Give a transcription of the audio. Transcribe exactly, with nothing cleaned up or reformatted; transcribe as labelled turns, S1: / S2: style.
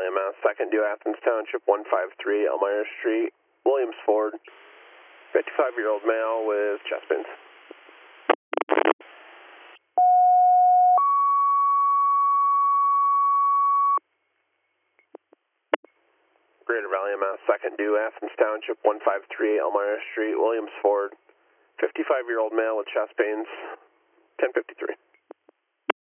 S1: Valley, Mass. Second due Athens Township, one five three Elmira Street, Williams Ford. fifty-five-year-old male with chest pains. Greater Valley, Mass. Second due Athens Township, one five three Elmira Street, Williams Ford. fifty-five-year-old male with chest pains, ten fifty-three.